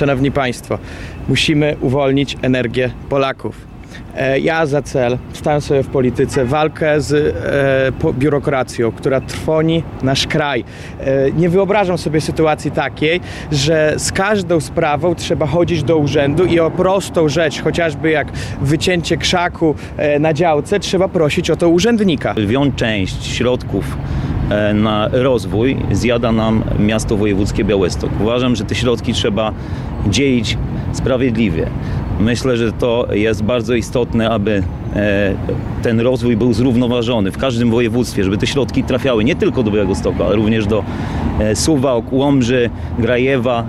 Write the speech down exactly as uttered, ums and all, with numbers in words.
Szanowni Państwo, musimy uwolnić energię Polaków. Ja za cel stałem sobie w polityce walkę z e, biurokracją, która trwoni nasz kraj. E, nie wyobrażam sobie sytuacji takiej, że z każdą sprawą trzeba chodzić do urzędu i o prostą rzecz, chociażby jak wycięcie krzaku e, na działce, trzeba prosić o to urzędnika. Lwią część środków na rozwój zjada nam miasto wojewódzkie Białystok. Uważam, że te środki trzeba dzielić sprawiedliwie. Myślę, że to jest bardzo istotne, aby ten rozwój był zrównoważony w każdym województwie, żeby te środki trafiały nie tylko do Białegostoku, ale również do Suwałk, Łomży, Grajewa,